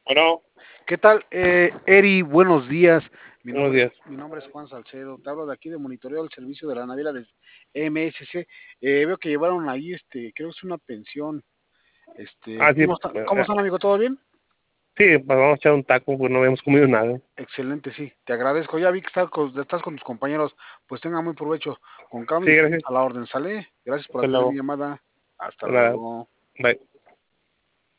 Bueno, ¿Qué tal, Eri? Buenos días. Mi buenos nombre es, días. mi nombre es Juan Salcedo. Te hablo de aquí de monitoreo del servicio de la naviera de MSC. Veo que llevaron ahí, creo que es una pensión. Sí, ¿Cómo están, amigo? ¿Todo bien? sí, pues vamos a echar un taco, pues no habíamos comido nada. Excelente, sí. Te agradezco. Ya vi que estás con tus compañeros. Pues tenga muy provecho. Con calma y Sí, gracias. a la orden. ¿Sale? Gracias por Hasta atender mi luego. llamada. Hasta De nada. luego. Bye.